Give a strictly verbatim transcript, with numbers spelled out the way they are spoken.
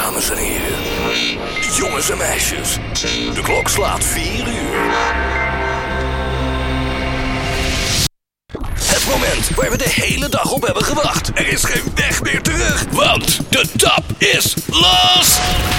Dames en heren, jongens en meisjes, de klok slaat vier uur. Het moment waar we de hele dag op hebben gewacht. Er is geen weg meer terug, want de tap is los!